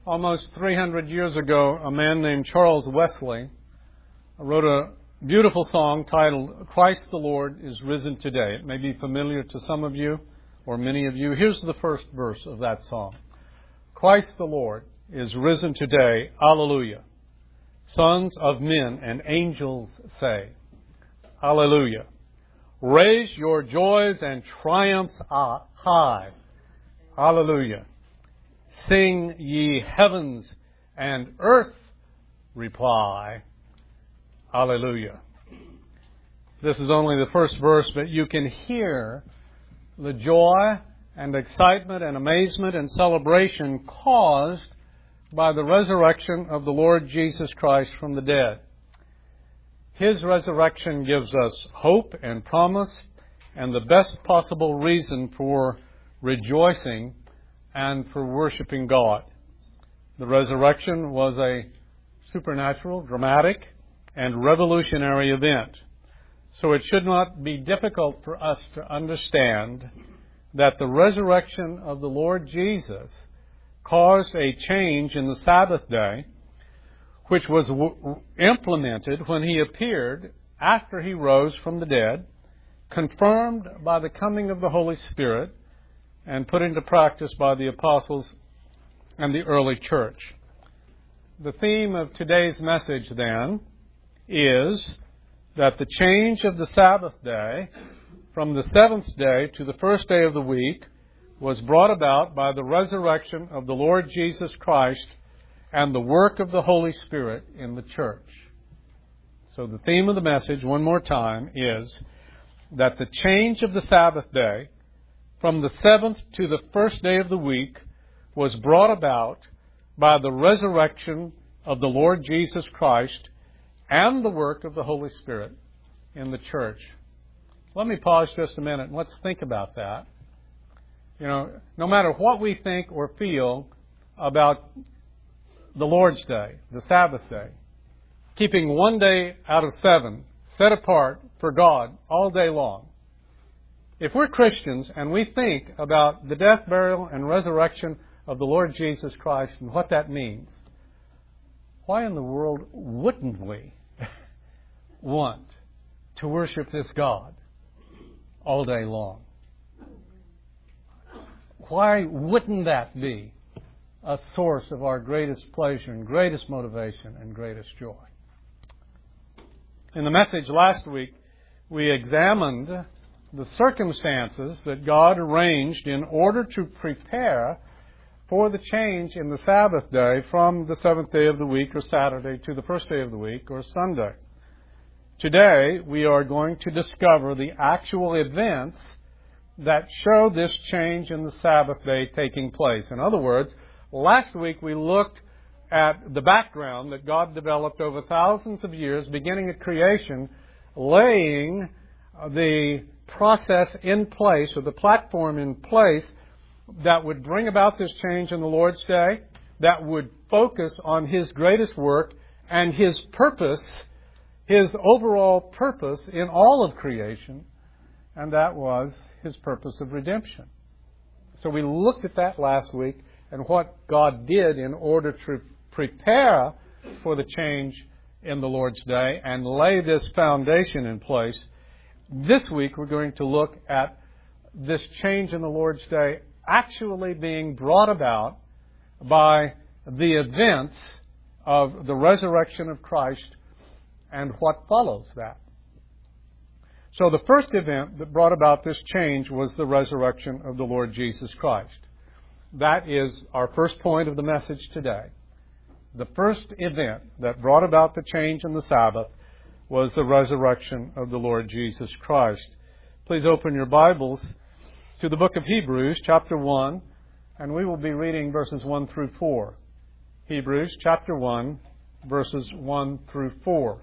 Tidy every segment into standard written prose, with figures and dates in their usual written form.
Almost 300 years ago, a man named Charles Wesley wrote a beautiful song titled, "Christ the Lord is Risen Today." It may be familiar to some of you or many of you. Here's the first verse of that song. Christ the Lord is risen today. Alleluia. Sons of men and angels say, Alleluia. Raise your joys and triumphs high. Alleluia. Sing ye heavens and earth reply. Alleluia. This is only the first verse, but you can hear the joy and excitement and amazement and celebration caused by the resurrection of the Lord Jesus Christ from the dead. His resurrection gives us hope and promise and the best possible reason for rejoicing and for worshiping God. The resurrection was a supernatural, dramatic, and revolutionary event. So it should not be difficult for us to understand that the resurrection of the Lord Jesus caused a change in the Sabbath day, which was implemented when He appeared after He rose from the dead, confirmed by the coming of the Holy Spirit, and put into practice by the apostles and the early church. The theme of today's message, then, is that the change of the Sabbath day from the seventh day to the first day of the week was brought about by the resurrection of the Lord Jesus Christ and the work of the Holy Spirit in the church. So the theme of the message, one more time, is that the change of the Sabbath day from the seventh to the first day of the week was brought about by the resurrection of the Lord Jesus Christ and the work of the Holy Spirit in the church. Let me pause just a minute and let's think about that. You know, no matter what we think or feel about the Lord's Day, the Sabbath day, keeping one day out of 7 set apart for God all day long, if we're Christians and we think about the death, burial, and resurrection of the Lord Jesus Christ and what that means, why in the world wouldn't we want to worship this God all day long? Why wouldn't that be a source of our greatest pleasure and greatest motivation and greatest joy? In the message last week, we examined the circumstances that God arranged in order to prepare for the change in the Sabbath day from the seventh day of the week or Saturday to the first day of the week or Sunday. Today, we are going to discover the actual events that show this change in the Sabbath day taking place. In other words, last week we looked at the background that God developed over thousands of years, beginning at creation, laying the process in place, or the platform in place, that would bring about this change in the Lord's day, that would focus on His greatest work and His purpose, His overall purpose in all of creation, and that was His purpose of redemption. So we looked at that last week and what God did in order to prepare for the change in the Lord's day and lay this foundation in place. This week we're going to look at this change in the Lord's day actually being brought about by the events of the resurrection of Christ and what follows that. So the first event that brought about this change was the resurrection of the Lord Jesus Christ. That is our first point of the message today. The first event that brought about the change in the Sabbath was the resurrection of the Lord Jesus Christ. Please open your Bibles to the book of Hebrews, chapter 1, and we will be reading verses 1 through 4. Hebrews, chapter 1, verses 1 through 4.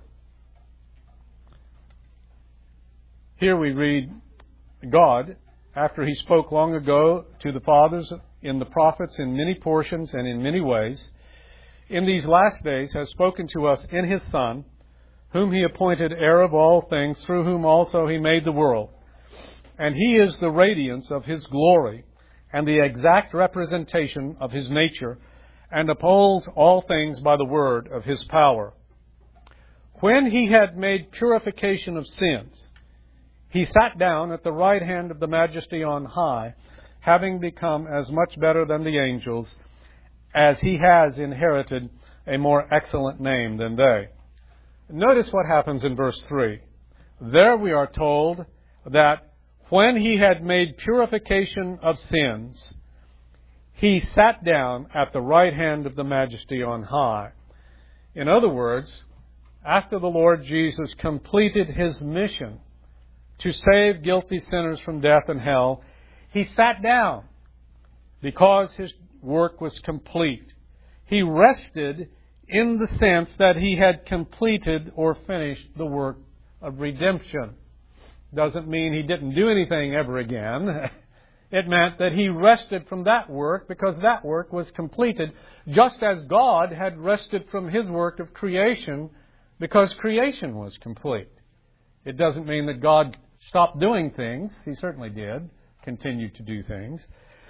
Here we read, God, after He spoke long ago to the fathers in the prophets in many portions and in many ways, in these last days has spoken to us in His Son, whom He appointed heir of all things, through whom also He made the world. And He is the radiance of His glory and the exact representation of His nature, and upholds all things by the word of his power. When he had made purification of sins, he sat down at the right hand of the Majesty on high, having become as much better than the angels, as he has inherited a more excellent name than they. Notice what happens in verse 3. There we are told that when he had made purification of sins, he sat down at the right hand of the Majesty on high. In other words, after the Lord Jesus completed his mission to save guilty sinners from death and hell, he sat down because his work was complete. He rested in the sense that he had completed or finished the work of redemption. Doesn't mean he didn't do anything ever again. It meant that he rested from that work because that work was completed, just as God had rested from his work of creation because creation was complete. It doesn't mean that God stopped doing things. He certainly did, continued to do things.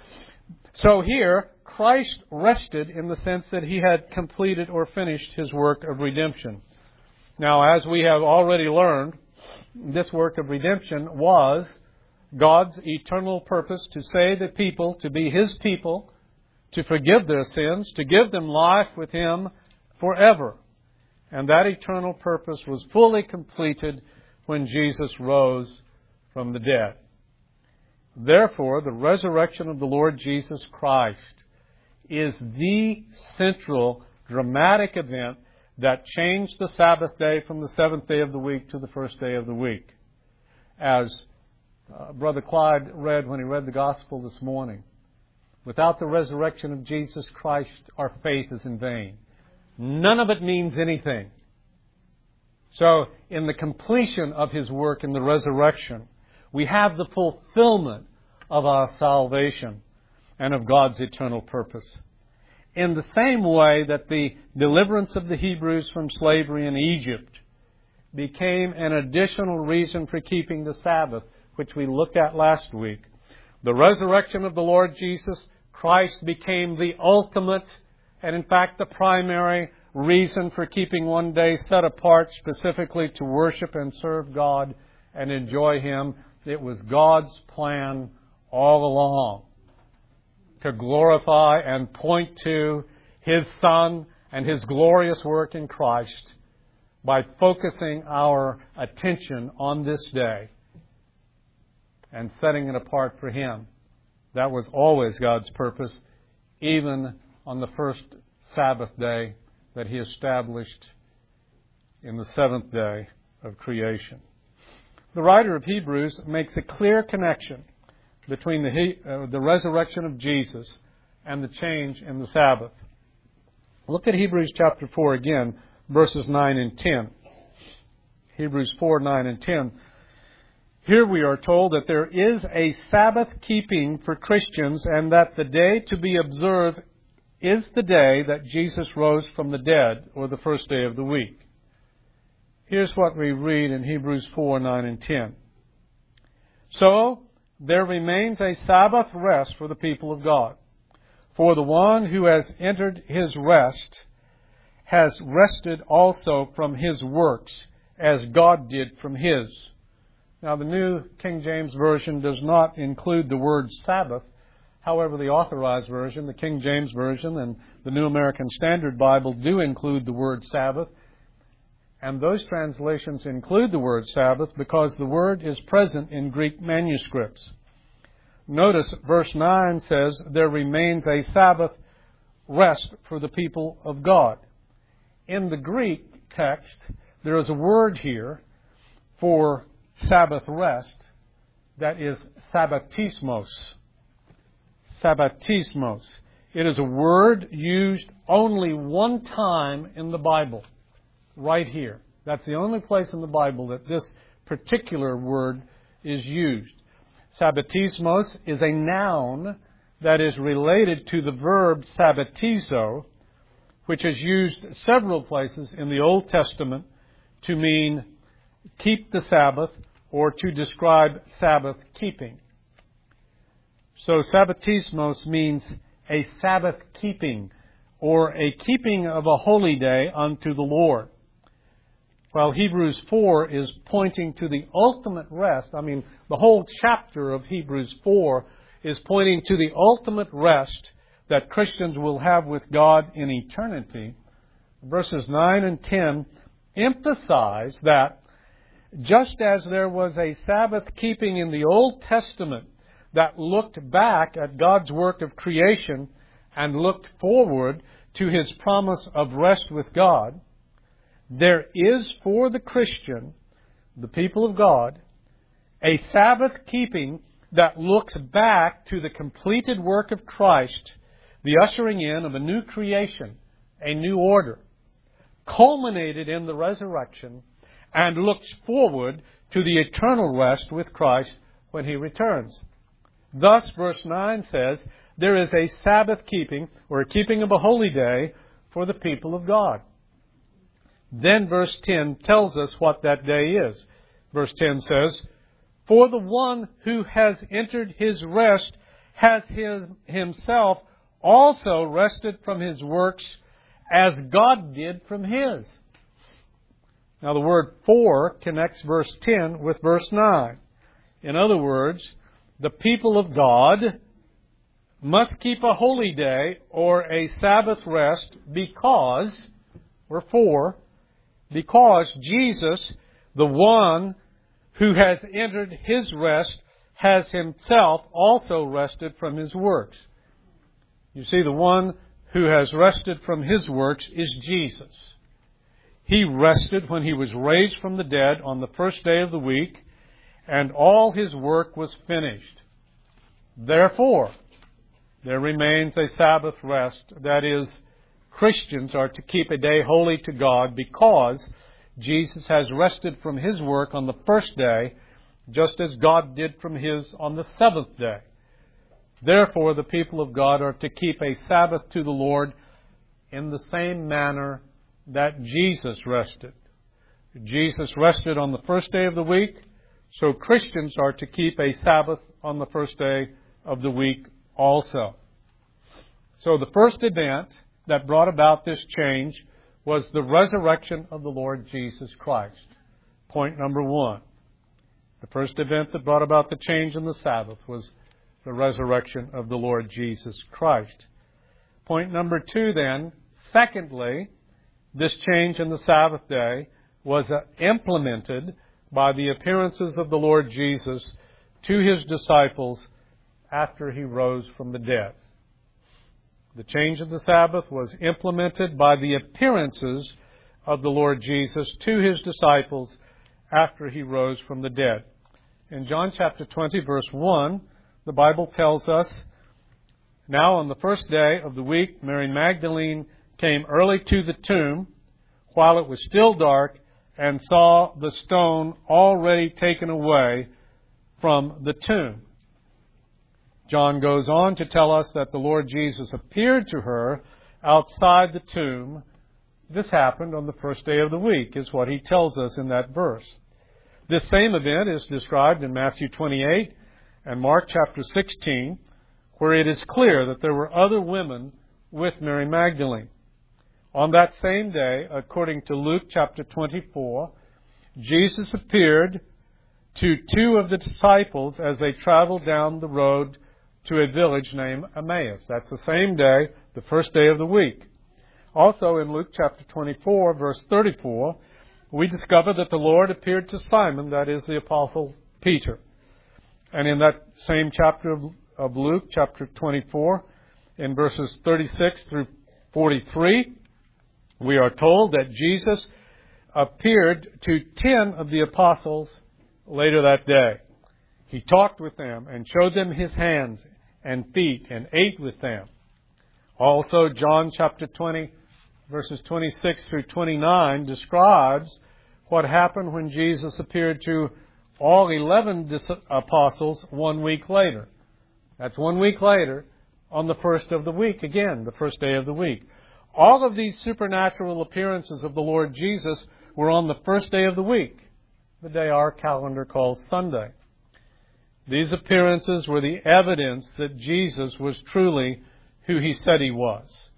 So here, Christ rested in the sense that he had completed or finished his work of redemption. Now, as we have already learned, this work of redemption was God's eternal purpose to save the people, to be his people, to forgive their sins, to give them life with him forever. And that eternal purpose was fully completed when Jesus rose from the dead. Therefore, the resurrection of the Lord Jesus Christ is the central dramatic event that changed the Sabbath day from the seventh day of the week to the first day of the week. As Brother Clyde read when he read the Gospel this morning, without the resurrection of Jesus Christ, our faith is in vain. None of it means anything. So, in the completion of his work in the resurrection, we have the fulfillment of our salvation and of God's eternal purpose. In the same way that the deliverance of the Hebrews from slavery in Egypt became an additional reason for keeping the Sabbath, which we looked at last week, the resurrection of the Lord Jesus Christ became the ultimate and, in fact, the primary reason for keeping one day set apart specifically to worship and serve God and enjoy him. It was God's plan all along to glorify and point to his Son and his glorious work in Christ by focusing our attention on this day and setting it apart for him. That was always God's purpose, even on the first Sabbath day that he established in the seventh day of creation. The writer of Hebrews makes a clear connection between the resurrection of Jesus and the change in the Sabbath. Look at Hebrews chapter 4 again, verses 9 and 10. Hebrews 4, 9 and 10. Here we are told that there is a Sabbath keeping for Christians and that the day to be observed is the day that Jesus rose from the dead, or the first day of the week. Here's what we read in Hebrews 4, 9 and 10. So, there remains a Sabbath rest for the people of God. For the one who has entered his rest has rested also from his works, as God did from his. Now, the New King James Version does not include the word Sabbath. However, the Authorized Version, the King James Version, and the New American Standard Bible do include the word Sabbath. And those translations include the word Sabbath because the word is present in Greek manuscripts. Notice verse 9 says, there remains a Sabbath rest for the people of God. In the Greek text, there is a word here for Sabbath rest that is sabbatismos. Sabbatismos. It is a word used only one time in the Bible, right here. That's the only place in the Bible that this particular word is used. Sabbatismos is a noun that is related to the verb sabbatizo, which is used several places in the Old Testament to mean keep the Sabbath or to describe Sabbath keeping. So sabbatismos means a Sabbath keeping or a keeping of a holy day unto the Lord. While Hebrews 4 is pointing to the ultimate rest, the whole chapter of Hebrews 4 is pointing to the ultimate rest that Christians will have with God in eternity. Verses 9 and 10 emphasize that just as there was a Sabbath keeping in the Old Testament that looked back at God's work of creation and looked forward to His promise of rest with God, there is for the Christian, the people of God, a Sabbath keeping that looks back to the completed work of Christ, the ushering in of a new creation, a new order, culminated in the resurrection, and looks forward to the eternal rest with Christ when He returns. Thus, verse 9 says, there is a Sabbath keeping, or a keeping of a holy day, for the people of God. Then verse 10 tells us what that day is. Verse 10 says, for the one who has entered his rest has himself also rested from his works as God did from His. Now the word for connects verse 10 with verse 9. In other words, the people of God must keep a holy day or a Sabbath rest because Jesus, the one who has entered His rest, has Himself also rested from His works. You see, the one who has rested from His works is Jesus. He rested when He was raised from the dead on the first day of the week, and all His work was finished. Therefore, there remains a Sabbath rest. That is, Christians are to keep a day holy to God because Jesus has rested from His work on the first day, just as God did from His on the seventh day. Therefore, the people of God are to keep a Sabbath to the Lord in the same manner that Jesus rested. Jesus rested on the first day of the week, so Christians are to keep a Sabbath on the first day of the week also. So the first event that brought about this change was the resurrection of the Lord Jesus Christ. Point number one. The first event that brought about the change in the Sabbath was the resurrection of the Lord Jesus Christ. Point number two then, secondly, this change in the Sabbath day was implemented by the appearances of the Lord Jesus to His disciples after He rose from the dead. The change of the Sabbath was implemented by the appearances of the Lord Jesus to His disciples after He rose from the dead. In John chapter 20, verse 1, the Bible tells us, now on the first day of the week, Mary Magdalene came early to the tomb while it was still dark and saw the stone already taken away from the tomb. John goes on to tell us that the Lord Jesus appeared to her outside the tomb. This happened on the first day of the week, is what he tells us in that verse. This same event is described in Matthew 28 and Mark chapter 16, where it is clear that there were other women with Mary Magdalene. On that same day, according to Luke chapter 24, Jesus appeared to two of the disciples as they traveled down the road to a village named Emmaus. That's the same day, the first day of the week. Also in Luke chapter 24, verse 34, we discover that the Lord appeared to Simon, that is the Apostle Peter. And in that same chapter of Luke, chapter 24, in verses 36 through 43, we are told that Jesus appeared to 10 of the apostles later that day. He talked with them and showed them His hands and feet and ate with them. Also, John chapter 20, verses 26 through 29 describes what happened when Jesus appeared to all 11 apostles 1 week later. That's 1 week later on the first of the week, again, the first day of the week. All of these supernatural appearances of the Lord Jesus were on the first day of the week, the day our calendar calls Sunday. These appearances were the evidence that Jesus was truly who He said He was.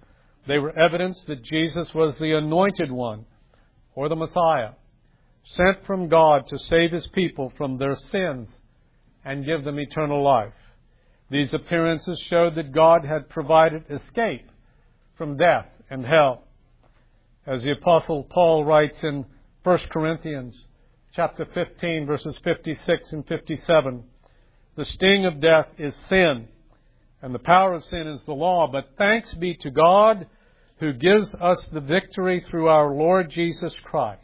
They were evidence that Jesus was the Anointed One, or the Messiah, sent from God to save His people from their sins and give them eternal life. These appearances showed that God had provided escape from death and hell. As the Apostle Paul writes in 1 Corinthians chapter 15, verses 56 and 57, the sting of death is sin, and the power of sin is the law. But thanks be to God who gives us the victory through our Lord Jesus Christ.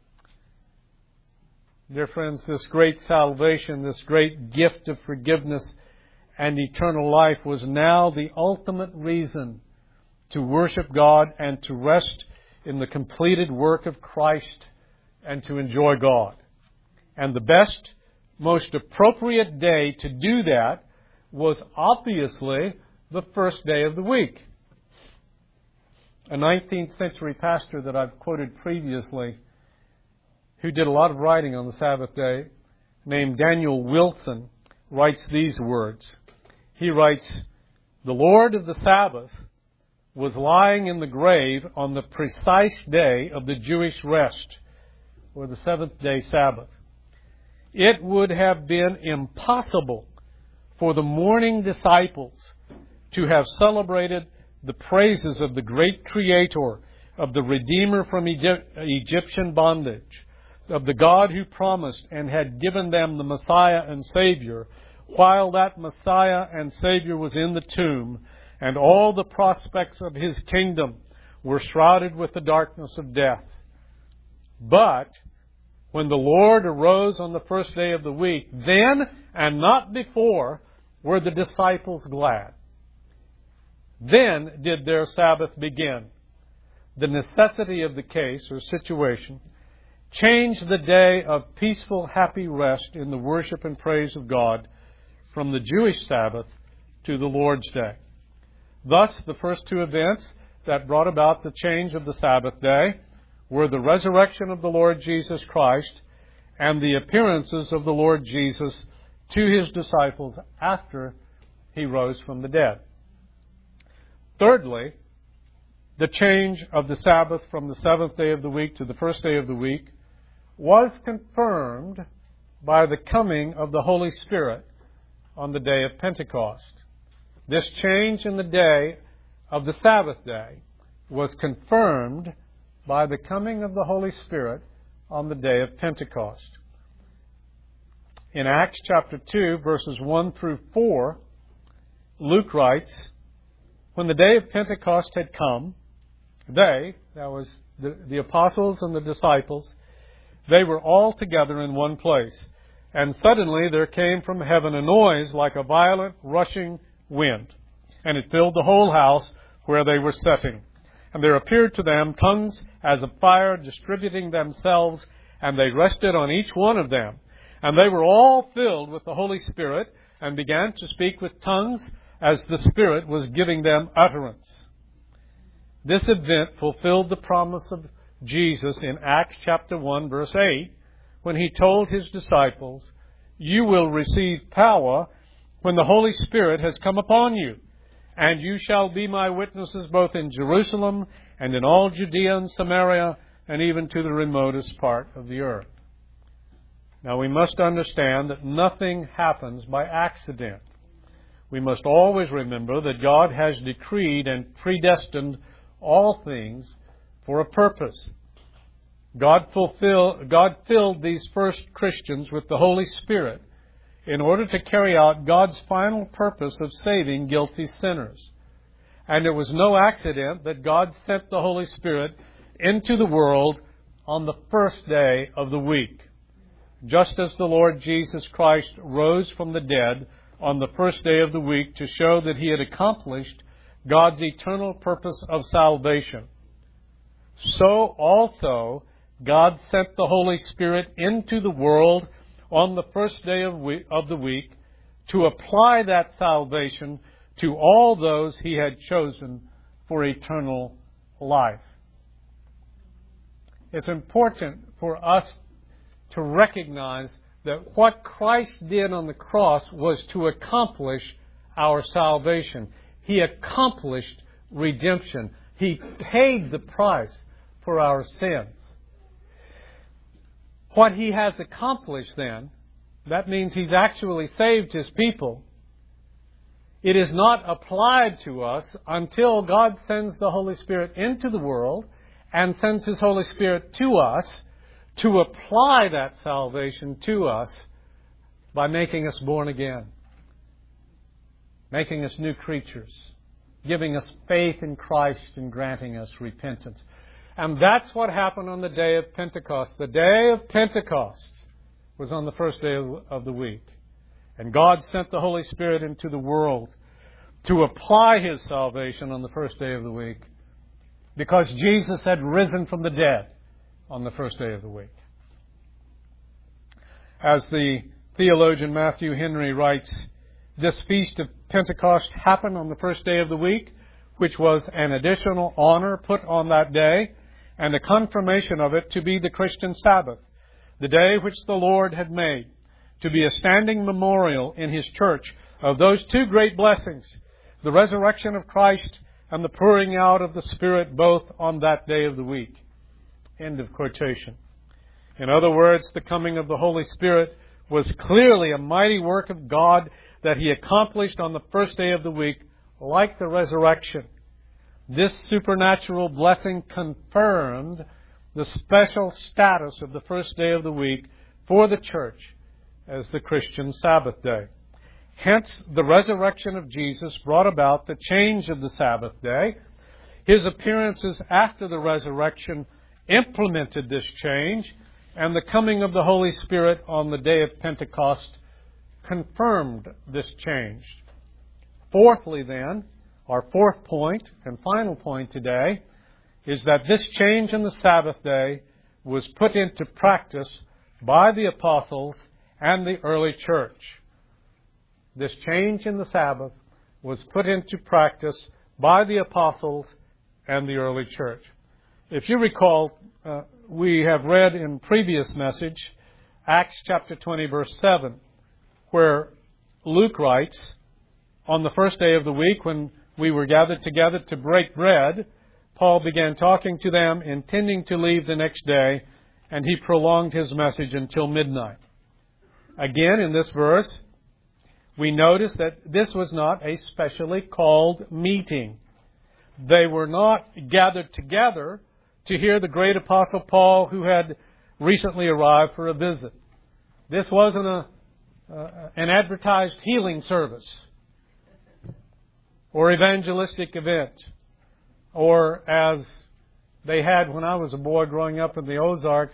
Dear friends, this great salvation, this great gift of forgiveness and eternal life was now the ultimate reason to worship God and to rest in the completed work of Christ and to enjoy God. And the best, most appropriate day to do that was obviously the first day of the week. A 19th century pastor that I've quoted previously, who did a lot of writing on the Sabbath day, named Daniel Wilson, writes these words. He writes, "The Lord of the Sabbath was lying in the grave on the precise day of the Jewish rest, or the seventh day Sabbath. It would have been impossible for the morning disciples to have celebrated the praises of the great Creator, of the Redeemer from Egyptian bondage, of the God who promised and had given them the Messiah and Savior, while that Messiah and Savior was in the tomb, and all the prospects of His kingdom were shrouded with the darkness of death. But when the Lord arose on the first day of the week, then and not before were the disciples glad. Then did their Sabbath begin. The necessity of the case or situation changed the day of peaceful, happy rest in the worship and praise of God from the Jewish Sabbath to the Lord's Day. Thus, the first two events that brought about the change of the Sabbath day were the resurrection of the Lord Jesus Christ and the appearances of the Lord Jesus to His disciples after He rose from the dead. Thirdly, the change of the Sabbath from the seventh day of the week to the first day of the week was confirmed by the coming of the Holy Spirit on the day of Pentecost. This change in the day of the Sabbath day was confirmed by the coming of the Holy Spirit on the day of Pentecost. In Acts chapter 2, verses 1 through 4, Luke writes, "When the day of Pentecost had come, they," that was the apostles and the disciples, "they were all together in one place. And suddenly there came from heaven a noise like a violent rushing wind, and it filled the whole house where they were sitting. And there appeared to them tongues as of fire distributing themselves, and they rested on each one of them. And they were all filled with the Holy Spirit, and began to speak with tongues as the Spirit was giving them utterance." This event fulfilled the promise of Jesus in Acts chapter 1, verse 8, when He told His disciples, "You will receive power when the Holy Spirit has come upon you, and you shall be my witnesses both in Jerusalem and in all Judea and Samaria and even to the remotest part of the earth." Now we must understand that nothing happens by accident. We must always remember that God has decreed and predestined all things for a purpose. God filled these first Christians with the Holy Spirit in order to carry out God's final purpose of saving guilty sinners. And it was no accident that God sent the Holy Spirit into the world on the first day of the week. Just as the Lord Jesus Christ rose from the dead on the first day of the week to show that He had accomplished God's eternal purpose of salvation, so also God sent the Holy Spirit into the world on the first day of the week to apply that salvation to all those He had chosen for eternal life. It's important for us to recognize that what Christ did on the cross was to accomplish our salvation. He accomplished redemption. He paid the price for our sins. What He has accomplished then, that means He's actually saved His people. It is not applied to us until God sends the Holy Spirit into the world and sends His Holy Spirit to us to apply that salvation to us by making us born again, making us new creatures, giving us faith in Christ and granting us repentance. And that's what happened on the day of Pentecost. The day of Pentecost was on the first day of the week. And God sent the Holy Spirit into the world to apply His salvation on the first day of the week, because Jesus had risen from the dead on the first day of the week. As the theologian Matthew Henry writes, this feast of Pentecost happened on the first day of the week, which was an additional honor put on that day, and a confirmation of it to be the Christian Sabbath, the day which the Lord had made, to be a standing memorial in His church of those two great blessings, the resurrection of Christ and the pouring out of the Spirit, both on that day of the week. End of quotation. In other words, the coming of the Holy Spirit was clearly a mighty work of God that He accomplished on the first day of the week, like the resurrection. This supernatural blessing confirmed the special status of the first day of the week for the church as the Christian Sabbath day. Hence, the resurrection of Jesus brought about the change of the Sabbath day. His appearances after the resurrection implemented this change, and the coming of the Holy Spirit on the day of Pentecost confirmed this change. Fourthly, then, our fourth point and final point today is that this change in the Sabbath day was put into practice by the apostles and the early church. This change in the Sabbath was put into practice by the apostles and the early church. If you recall, we have read in previous message, Acts chapter 20, verse 7, where Luke writes, on the first day of the week when we were gathered together to break bread, Paul began talking to them, intending to leave the next day, and he prolonged his message until midnight. Again, in this verse, we notice that this was not a specially called meeting. They were not gathered together to hear the great Apostle Paul, who had recently arrived for a visit. This wasn't an advertised healing service or evangelistic event, or as they had when I was a boy growing up in the Ozarks,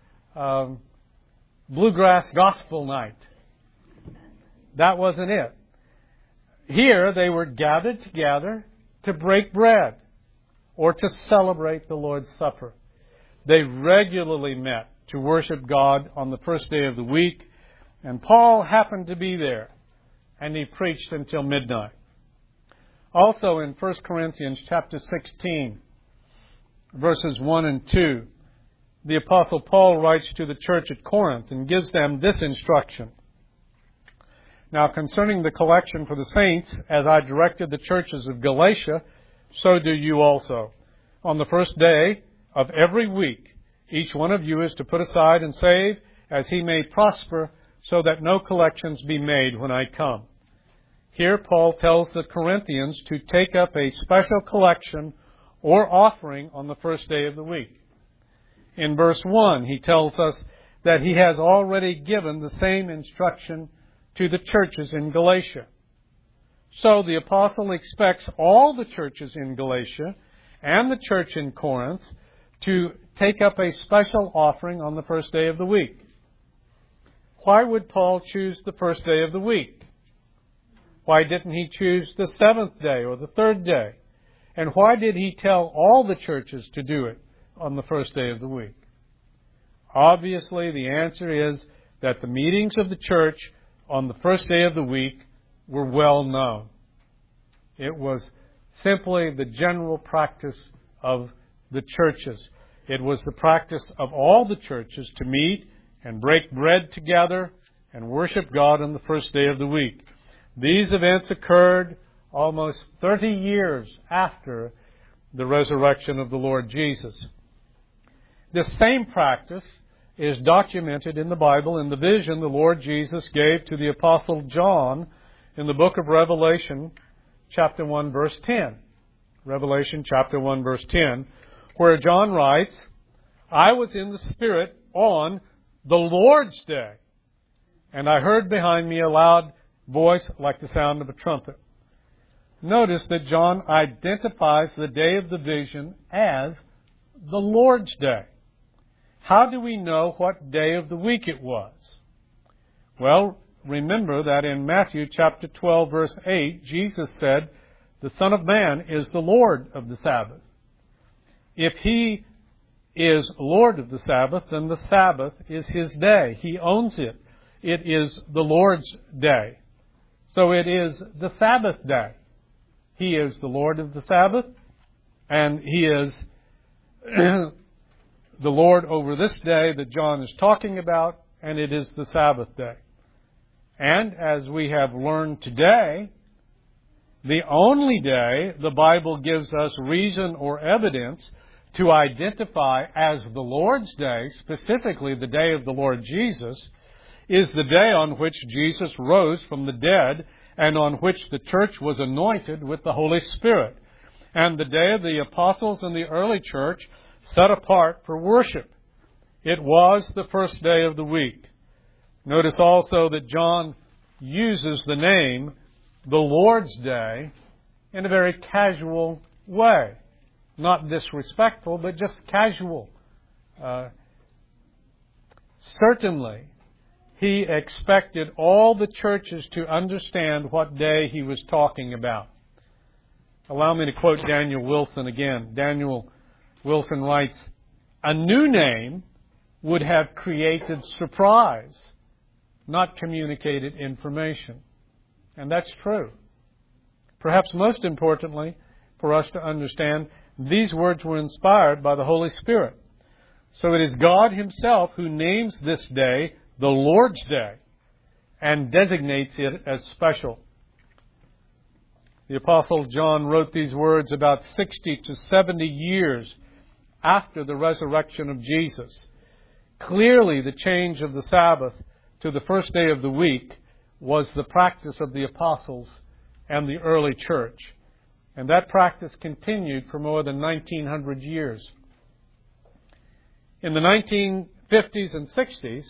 bluegrass gospel night. That wasn't it. Here they were gathered together to break bread or to celebrate the Lord's Supper. They regularly met to worship God on the first day of the week, and Paul happened to be there, and he preached until midnight. Also in 1 Corinthians chapter 16, verses 1 and 2, the Apostle Paul writes to the church at Corinth and gives them this instruction. Now, concerning the collection for the saints, as I directed the churches of Galatia, so do you also. On the first day of every week, each one of you is to put aside and save as he may prosper, so that no collections be made when I come. Here Paul tells the Corinthians to take up a special collection or offering on the first day of the week. In verse 1, he tells us that he has already given the same instruction to the churches in Galatia. So the apostle expects all the churches in Galatia and the church in Corinth to take up a special offering on the first day of the week. Why would Paul choose the first day of the week? Why didn't he choose the seventh day or the third day? And why did he tell all the churches to do it on the first day of the week? Obviously, the answer is that the meetings of the church on the first day of the week were well known. It was simply the general practice of the churches. It was the practice of all the churches to meet and break bread together and worship God on the first day of the week. These events occurred almost 30 years after the resurrection of the Lord Jesus. This same practice is documented in the Bible in the vision the Lord Jesus gave to the Apostle John in the book of Revelation, chapter 1, verse 10. Revelation chapter 1, verse 10, where John writes, I was in the Spirit on the Lord's day, and I heard behind me a loud voice like the sound of a trumpet. Notice that John identifies the day of the vision as the Lord's day. How do we know what day of the week it was? Well, remember that in Matthew chapter 12, verse 8, Jesus said, the Son of Man is the Lord of the Sabbath. If He is Lord of the Sabbath, then the Sabbath is His day. He owns it. It is the Lord's day. So it is the Sabbath day. He is the Lord of the Sabbath, and He is the Lord over this day that John is talking about, and it is the Sabbath day. And as we have learned today, the only day the Bible gives us reason or evidence to identify as the Lord's day, specifically the day of the Lord Jesus, is the day on which Jesus rose from the dead and on which the church was anointed with the Holy Spirit, and the day of the apostles and the early church set apart for worship. It was the first day of the week. Notice also that John uses the name the Lord's Day in a very casual way. Not disrespectful, but just casual. Certainly, he expected all the churches to understand what day he was talking about. Allow me to quote Daniel Wilson again. Daniel Wilson writes, a new name would have created surprise, not communicated information. And that's true. Perhaps most importantly, for us to understand, these words were inspired by the Holy Spirit. So it is God Himself who names this day the Lord's Day and designates it as special. The Apostle John wrote these words about 60 to 70 years after the resurrection of Jesus. Clearly, the change of the Sabbath to the first day of the week was the practice of the apostles and the early church. And that practice continued for more than 1900 years. In the 1950s and 60s,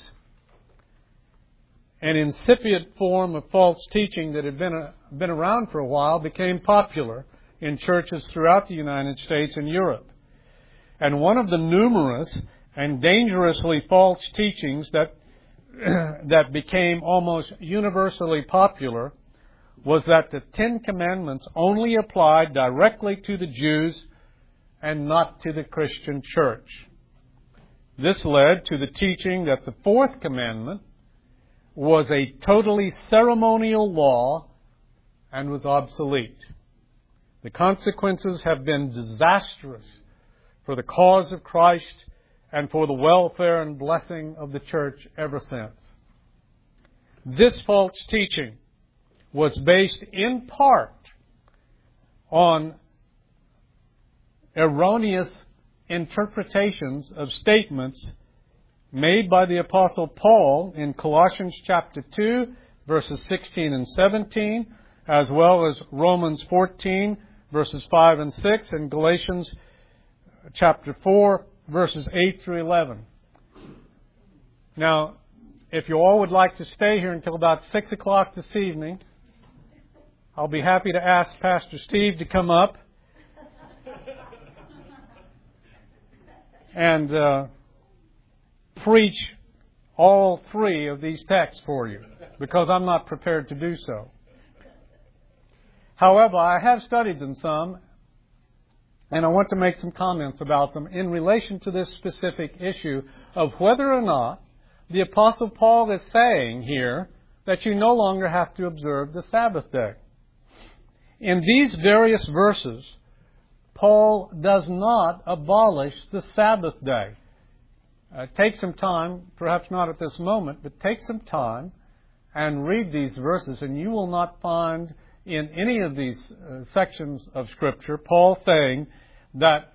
an incipient form of false teaching that had been around for a while became popular in churches throughout the United States and Europe. And one of the numerous and dangerously false teachings that became almost universally popular was that the Ten Commandments only applied directly to the Jews and not to the Christian church. This led to the teaching that the Fourth Commandment was a totally ceremonial law and was obsolete. The consequences have been disastrous for the cause of Christ and for the welfare and blessing of the church ever since. This false teaching was based in part on erroneous interpretations of statements made by the Apostle Paul in Colossians chapter 2, verses 16 and 17, as well as Romans 14, verses 5 and 6, and Galatians chapter 4, verses 8 through 11. Now, if you all would like to stay here until about 6 o'clock this evening, I'll be happy to ask Pastor Steve to come up and preach all three of these texts for you, because I'm not prepared to do so. However, I have studied them some, and I want to make some comments about them in relation to this specific issue of whether or not the Apostle Paul is saying here that you no longer have to observe the Sabbath day. In these various verses, Paul does not abolish the Sabbath day. Take some time, perhaps not at this moment, but take some time and read these verses, and you will not find in any of these sections of Scripture Paul saying that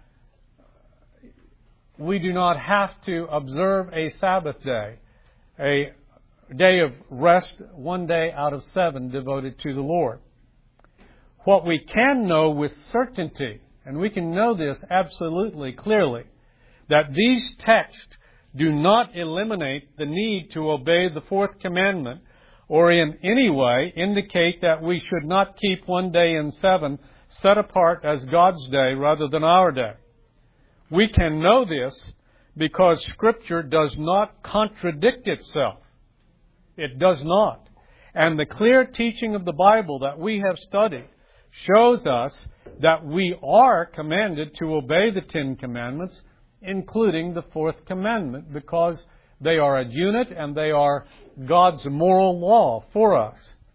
we do not have to observe a Sabbath day, a day of rest, one day out of 7 devoted to the Lord. What we can know with certainty, and we can know this absolutely clearly, that these texts do not eliminate the need to obey the 4th commandment or in any way indicate that we should not keep one day in 7 set apart as God's day rather than our day. We can know this because Scripture does not contradict itself. It does not. And the clear teaching of the Bible that we have studied shows us that we are commanded to obey the 10 commandments, including the 4th commandment, because they are a unit and they are God's moral law for us.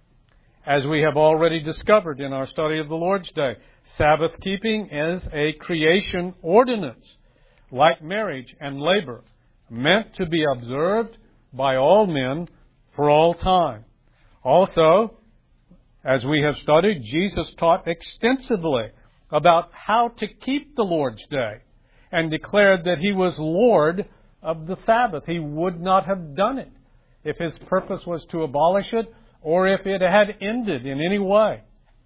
As we have already discovered in our study of the Lord's Day, Sabbath keeping is a creation ordinance, like marriage and labor, meant to be observed by all men for all time. Also, as we have studied, Jesus taught extensively about how to keep the Lord's Day and declared that He was Lord of the Sabbath. He would not have done it if His purpose was to abolish it or if it had ended in any way.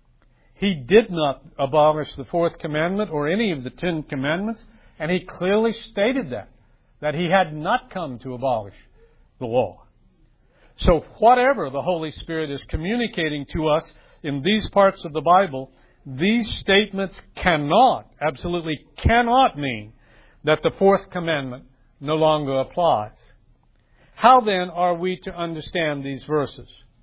He did not abolish the 4th commandment or any of the 10 commandments, and He clearly stated that He had not come to abolish the law. So whatever the Holy Spirit is communicating to us in these parts of the Bible, these statements absolutely cannot mean that the 4th commandment no longer applies. How then are we to understand these verses?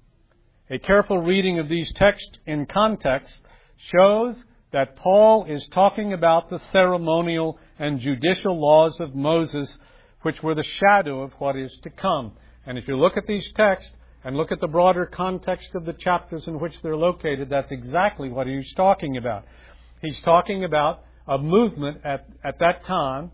A careful reading of these texts in context shows that Paul is talking about the ceremonial and judicial laws of Moses, which were the shadow of what is to come. And if you look at these texts and look at the broader context of the chapters in which they're located, that's exactly what he's talking about. He's talking about a movement at that time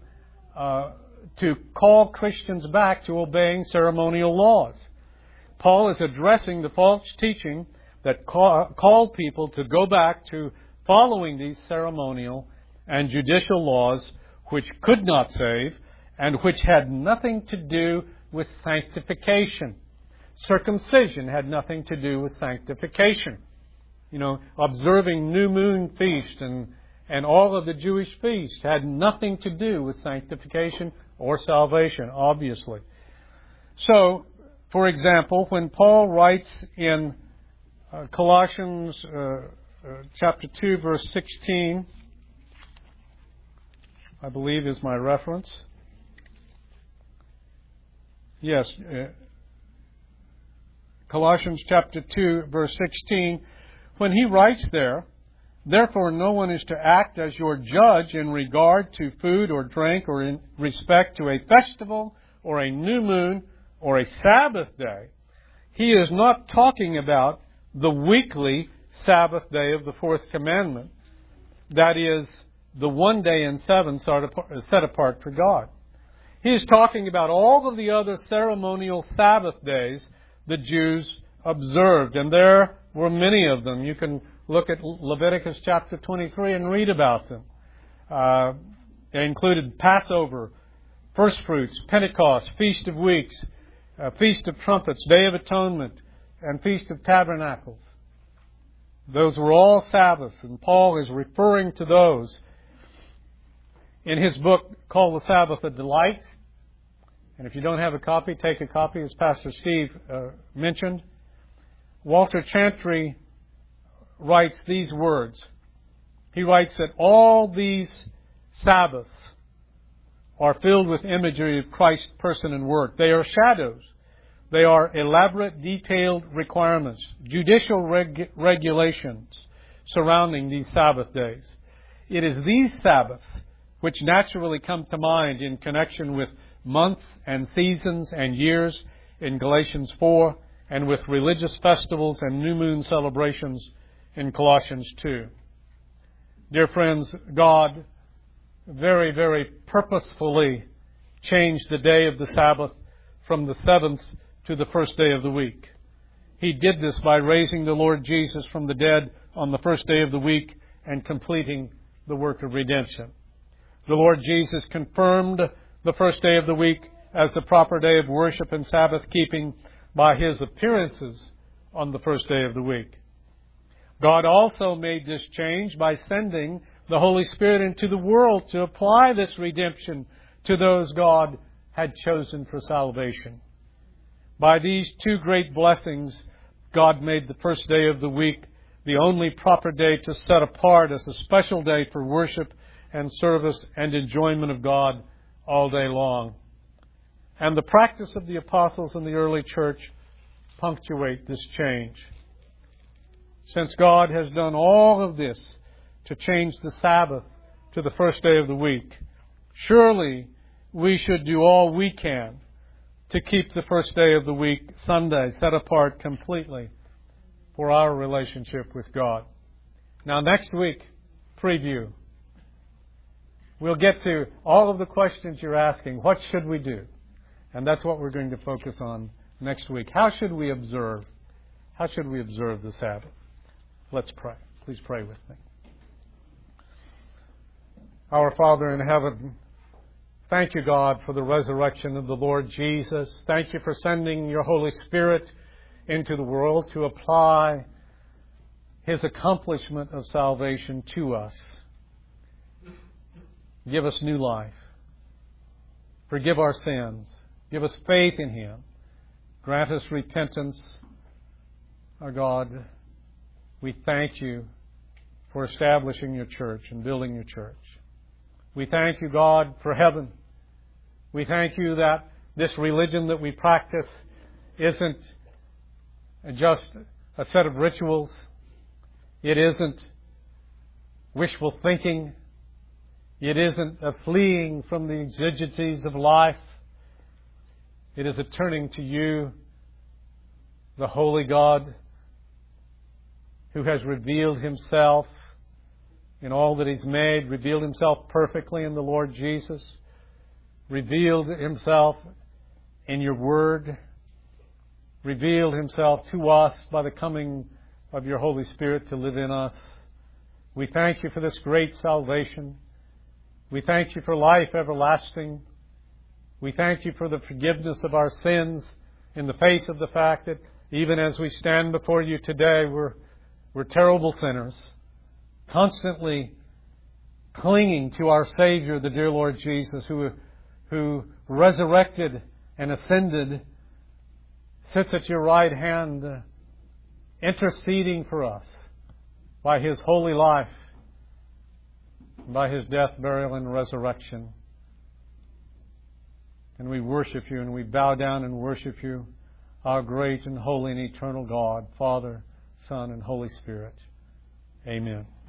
to call Christians back to obeying ceremonial laws. Paul is addressing the false teaching that called people to go back to following these ceremonial and judicial laws which could not save and which had nothing to do with sanctification. Circumcision had nothing to do with sanctification. Observing new moon feast and all of the Jewish feasts had nothing to do with sanctification or salvation, obviously. So, for example, when Paul writes in Colossians chapter 2, verse 16, I believe is my reference. Yes, Colossians chapter 2, verse 16, when he writes there, "Therefore no one is to act as your judge in regard to food or drink or in respect to a festival or a new moon or a Sabbath day." He is not talking about the weekly Sabbath day of the 4th commandment. That is, the one day in 7 set apart for God. He is talking about all of the other ceremonial Sabbath days the Jews observed, and there were many of them. You can look at Leviticus chapter 23 and read about them. They included Passover, First Fruits, Pentecost, Feast of Weeks, Feast of Trumpets, Day of Atonement, and Feast of Tabernacles. Those were all Sabbaths, and Paul is referring to those in his book called The Sabbath of Delight. And if you don't have a copy, take a copy, as Pastor Steve mentioned. Walter Chantry writes these words. He writes that all these Sabbaths are filled with imagery of Christ's person and work. They are shadows. They are elaborate, detailed requirements, judicial regulations surrounding these Sabbath days. It is these Sabbaths which naturally come to mind in connection with months and seasons and years in Galatians 4, and with religious festivals and new moon celebrations in Colossians 2. Dear friends, God very, very purposefully changed the day of the Sabbath from the 7th to the first day of the week. He did this by raising the Lord Jesus from the dead on the first day of the week and completing the work of redemption. The Lord Jesus confirmed the first day of the week as the proper day of worship and Sabbath keeping by His appearances on the first day of the week. God also made this change by sending the Holy Spirit into the world to apply this redemption to those God had chosen for salvation. By these two great blessings, God made the first day of the week the only proper day to set apart as a special day for worship and service and enjoyment of God all day long. And the practice of the apostles in the early church punctuate this change. Since God has done all of this to change the Sabbath to the first day of the week, surely we should do all we can to keep the first day of the week, Sunday, set apart completely for our relationship with God. Now, next week, preview. We'll get to all of the questions you're asking. What should we do? And that's what we're going to focus on next week. How should we observe? How should we observe the Sabbath? Let's pray. Please pray with me. Our Father in heaven, thank you, God, for the resurrection of the Lord Jesus. Thank you for sending your Holy Spirit into the world to apply His accomplishment of salvation to us. Give us new life. Forgive our sins. Give us faith in Him. Grant us repentance. Our God, we thank you for establishing your church and building your church. We thank you, God, for heaven. We thank you that this religion that we practice isn't just a set of rituals. It isn't wishful thinking. It isn't a fleeing from the exigencies of life. It is a turning to you, the holy God, who has revealed Himself in all that He's made, revealed Himself perfectly in the Lord Jesus, revealed Himself in your Word, revealed Himself to us by the coming of your Holy Spirit to live in us. We thank you for this great salvation. We thank you for life everlasting. We thank you for the forgiveness of our sins in the face of the fact that even as we stand before you today, we're terrible sinners, constantly clinging to our Savior, the dear Lord Jesus, who resurrected and ascended, sits at your right hand, interceding for us by His holy life, by His death, burial, and resurrection. And we worship you and we bow down and worship you, our great and holy and eternal God, Father, Son, and Holy Spirit. Amen.